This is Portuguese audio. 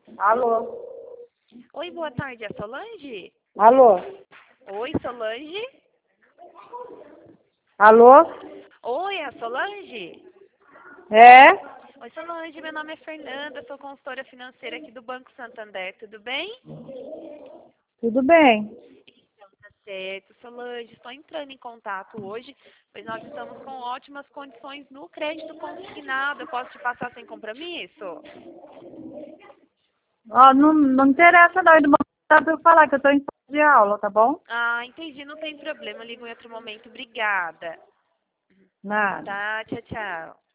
Alô? Oi, boa tarde, é a Solange? Alô? Oi, Solange? Alô? Oi, é a Solange? É? Oi, Solange, meu nome é Fernanda, sou consultora financeira aqui do Banco Santander, tudo bem? Tudo bem? Então, tá certo. Solange, estou entrando em contato hoje, pois nós estamos com ótimas condições no crédito consignado. Eu posso te passar sem compromisso? Ó, não interessa não, não dá pra eu falar que eu tô em sala de aula, tá bom? Ah, entendi, não tem problema, eu ligo em outro momento. Obrigada. Nada. Tá, tchau, tchau.